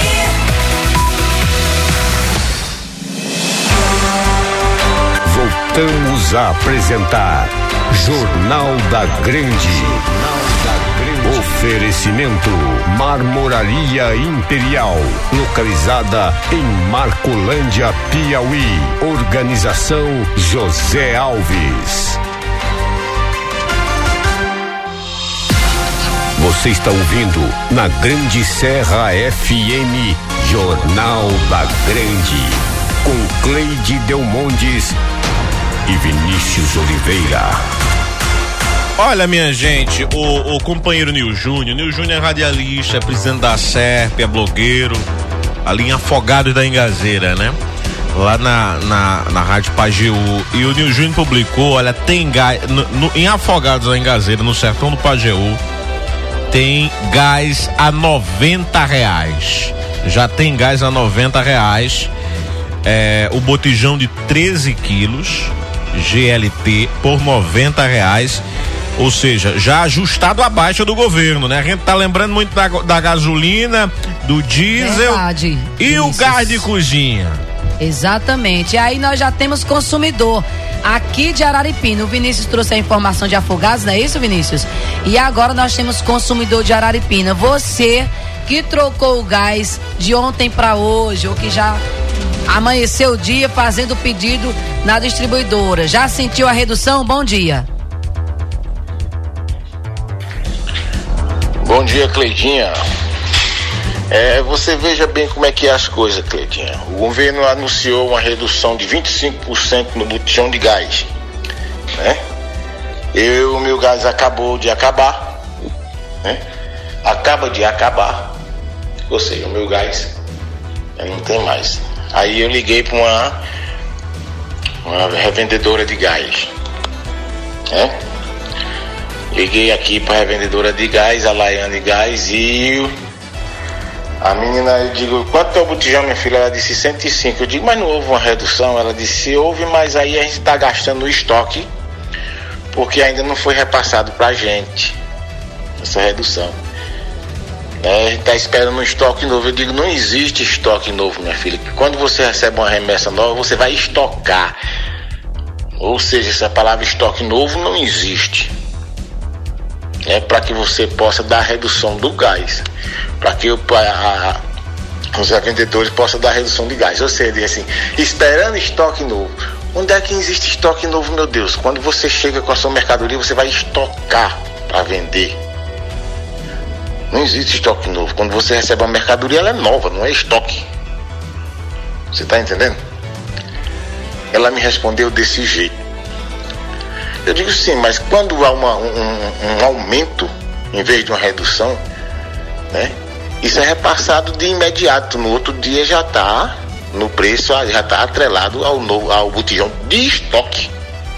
Voltamos a apresentar Jornal da Grande. Oferecimento Marmoraria Imperial, localizada em Marcolândia, Piauí. Organização José Alves. Você está ouvindo na Grande Serra FM, Jornal da Grande, com Cleide Delmondes e Vinícius Oliveira. Olha, minha gente, o companheiro Nil Júnior é radialista, é presidente da SERP, é blogueiro, ali em Afogados da Engazeira, né? Lá na Rádio Pajeú. E o Nil Júnior publicou, olha, tem gás, em Afogados da Engazeira, no sertão do Pajeú, tem gás a R$90. Já tem gás a R$90. O botijão de 13 quilos, GLT, por R$90. Ou seja, já ajustado à baixa do governo, né? A gente tá lembrando muito da gasolina, do diesel. Verdade. E isso. O gás de cozinha. Exatamente. E aí nós já temos consumidor aqui de Araripina. O Vinícius trouxe a informação de Afogados, não é isso, Vinícius? E agora nós temos consumidor de Araripina. Você que trocou o gás de ontem para hoje, ou que já amanheceu o dia fazendo o pedido na distribuidora, já sentiu a redução? Bom dia. Bom dia, Cleidinha. Você veja bem como é que é as coisas, Cleidinha. O governo anunciou uma redução de 25% no botijão de gás, né? O meu gás acabou de acabar, né? Acaba de acabar. Ou seja, o meu gás não tem mais. Aí eu liguei para uma revendedora de gás, né? Liguei aqui para a revendedora de gás, a Laiane Gás, e a menina, eu digo, quanto é o botijão, minha filha? Ela disse 105. Eu digo, mas não houve uma redução? Ela disse, houve, mas aí a gente está gastando o estoque, porque ainda não foi repassado para a gente essa redução. A gente está esperando um estoque novo. Eu digo, não existe estoque novo, minha filha. Quando você recebe uma remessa nova, você vai estocar. Ou seja, essa palavra estoque novo não existe. Para que você possa dar redução do gás, para que os revendedores possam dar redução de gás. Ou seja, assim, esperando estoque novo. Onde é que existe estoque novo, meu Deus? Quando você chega com a sua mercadoria, você vai estocar para vender. Não existe estoque novo. Quando você recebe uma mercadoria, ela é nova, não é estoque. Você está entendendo? Ela me respondeu desse jeito. Eu digo sim, mas quando há um aumento em vez de uma redução, né? Isso é repassado de imediato. No outro dia já está no preço, já está atrelado ao botijão de estoque.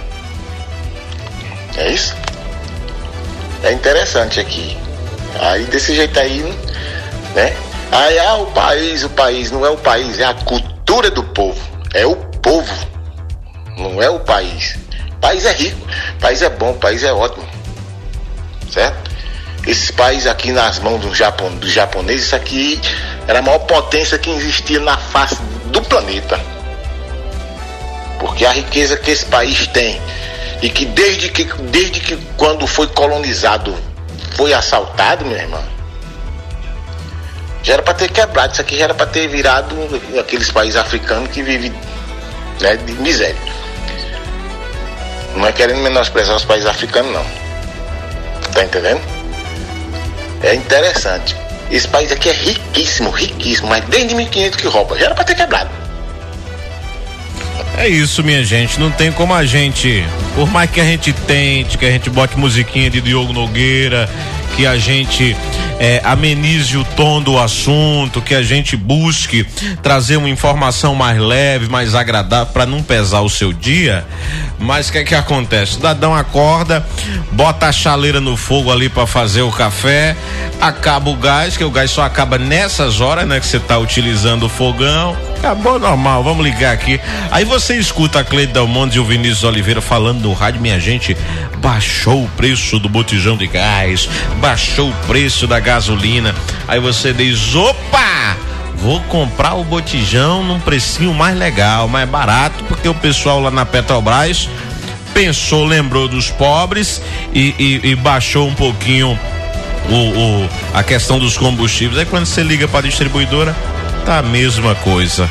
É isso? É interessante aqui. Aí desse jeito aí, né? Aí o país não é o país, é a cultura do povo. É o povo, não é o país. O país é rico, o país é bom, o país é ótimo, certo? Esses países aqui nas mãos dos japoneses, isso aqui era a maior potência que existia na face do planeta. Porque a riqueza que esse país tem, e que desde que quando foi colonizado, foi assaltado, minha irmã, já era para ter quebrado. Isso aqui já era para ter virado aqueles países africanos que vivem, né, de miséria. Não é querendo menosprezar os países africanos, não. Tá entendendo? É interessante. Esse país aqui é riquíssimo, mas desde 1500 que rouba. Já era pra ter quebrado. É isso, minha gente. Não tem como a gente, por mais que a gente tente, que a gente bote musiquinha de Diogo Nogueira, que a gente amenize o tom do assunto, que a gente busque trazer uma informação mais leve, mais agradável, para não pesar o seu dia. Mas o que acontece? O cidadão acorda, bota a chaleira no fogo ali para fazer o café, acaba o gás, que o gás só acaba nessas horas, né, que você tá utilizando o fogão. Acabou, normal, vamos ligar aqui. Aí você escuta a Cleide Delmondes e o Vinícius Oliveira falando no rádio, minha gente, baixou o preço do botijão de gás, baixou o preço da gasolina. Aí você diz, opa, vou comprar o botijão num precinho mais legal, mais barato, porque o pessoal lá na Petrobras pensou, lembrou dos pobres e baixou um pouquinho a questão dos combustíveis. Aí quando você liga para a distribuidora, tá a mesma coisa.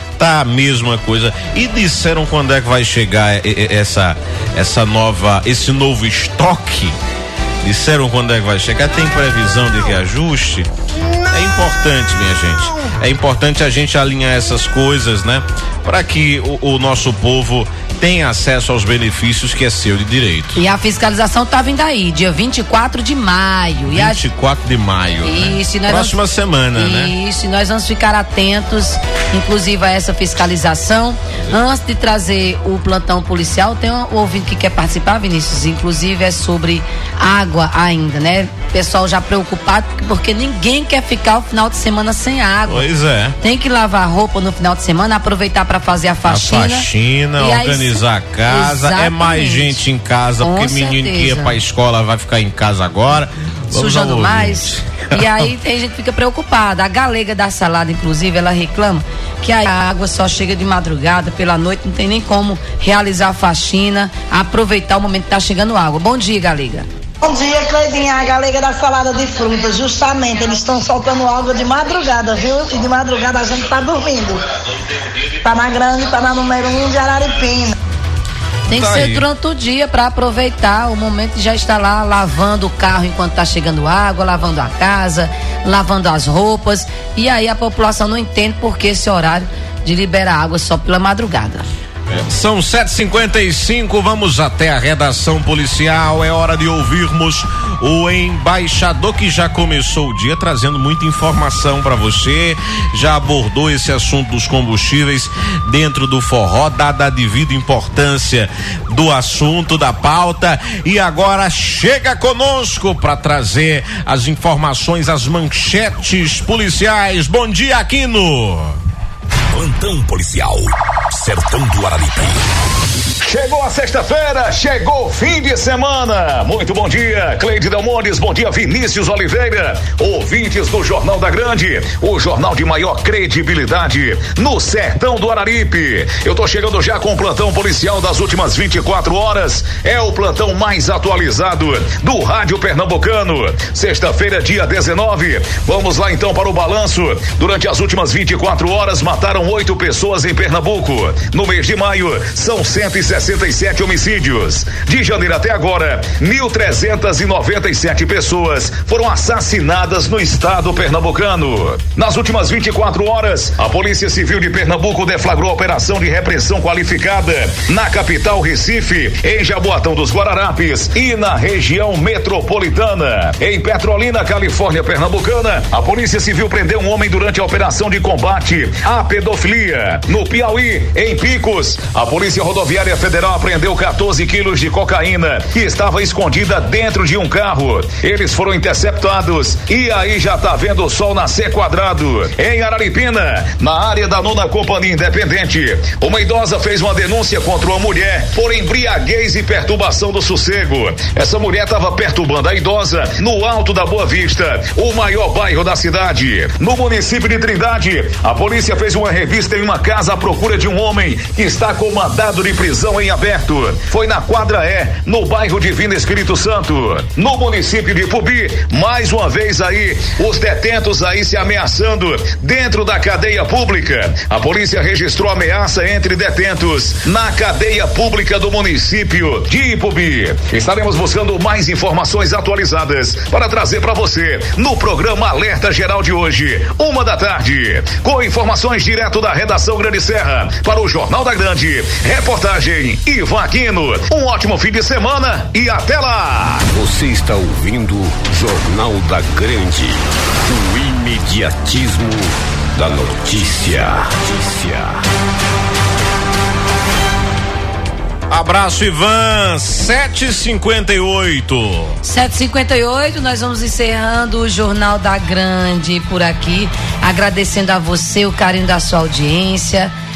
E disseram quando é que vai chegar esse novo estoque Disseram quando é que vai chegar? Tem previsão de reajuste? É importante, minha gente. É importante a gente alinhar essas coisas, né? Para que o nosso povo tenha acesso aos benefícios que é seu de direito. E a fiscalização tá vindo aí, dia 24 de maio. 24 de maio. Isso, né? Próxima semana, né? Isso, e nós vamos ficar atentos, inclusive, a essa fiscalização. Antes de trazer o plantão policial, tem um ouvinte que quer participar, Vinícius, inclusive é sobre água ainda, né? Pessoal já preocupado porque ninguém quer ficar o final de semana sem água. Pois é. Tem que lavar roupa no final de semana, aproveitar para fazer a faxina. Organizar a casa. Exatamente. É mais gente em casa, porque menino que ia pra escola vai ficar em casa agora. Sujando mais. E aí tem gente que fica preocupada. A galega da salada, inclusive, ela reclama que a água só chega de madrugada, pela noite, não tem nem como realizar a faxina, aproveitar o momento que tá chegando água. Bom dia, galega. Bom dia, Cleidinha, a galega da salada de frutas. Justamente, eles estão soltando água de madrugada, viu? E de madrugada a gente tá dormindo. Tá na grande, tá na número 1 de Araripina. Tem que ser durante o dia para aproveitar o momento de já estar lá lavando o carro enquanto tá chegando água, lavando a casa, lavando as roupas. E aí a população não entende por que esse horário de liberar água só pela madrugada. São 7h55, vamos até a redação policial. É hora de ouvirmos o embaixador, que já começou o dia trazendo muita informação para você. Já abordou esse assunto dos combustíveis dentro do forró, dada a devida importância do assunto, da pauta. E agora chega conosco para trazer as informações, as manchetes policiais. Bom dia, Aquino. Plantão policial, Sertão do Araripe. Chegou a sexta-feira, chegou o fim de semana. Muito bom dia, Cleide Delmondes, bom dia, Vinícius Oliveira, ouvintes do Jornal da Grande, o jornal de maior credibilidade no Sertão do Araripe. Eu tô chegando já com o plantão policial das últimas 24 horas. É o plantão mais atualizado do rádio pernambucano. Sexta-feira, dia 19. Vamos lá então para o balanço. Durante as últimas 24 horas, mataram 8 pessoas em Pernambuco. No mês de maio, são 167 homicídios. De janeiro até agora, 1.397 pessoas foram assassinadas no estado pernambucano. Nas últimas 24 horas, a Polícia Civil de Pernambuco deflagrou a operação de repressão qualificada na capital Recife, em Jaboatão dos Guararapes e na região metropolitana. Em Petrolina, Califórnia pernambucana, a Polícia Civil prendeu um homem durante a operação de combate à pedofilia. No Piauí, em Picos, a Polícia Rodoviária Federal apreendeu 14 quilos de cocaína que estava escondida dentro de um carro. Eles foram interceptados e aí já tá vendo o sol nascer quadrado. Em Araripina, na área da 9ª Companhia Independente, uma idosa fez uma denúncia contra uma mulher por embriaguez e perturbação do sossego. Essa mulher estava perturbando a idosa no Alto da Boa Vista, o maior bairro da cidade. No município de Trindade, a polícia fez uma revista em uma casa à procura de um homem que está com mandado de prisão em aberto. Foi na quadra E, no bairro Divino Espírito Santo. No município de Ipubi, mais uma vez aí, os detentos aí se ameaçando dentro da cadeia pública. A polícia registrou ameaça entre detentos na cadeia pública do município de Ipubi. Estaremos buscando mais informações atualizadas para trazer para você no programa Alerta Geral de hoje, 1h, com informações direto da redação Grande Serra para o Jornal da Grande. Reportagem Ivan Aquino. Um ótimo fim de semana e até lá. Você está ouvindo Jornal da Grande, o imediatismo da notícia. Abraço, Ivan. 7h58. 7h58, nós vamos encerrando o Jornal da Grande por aqui, agradecendo a você o carinho da sua audiência.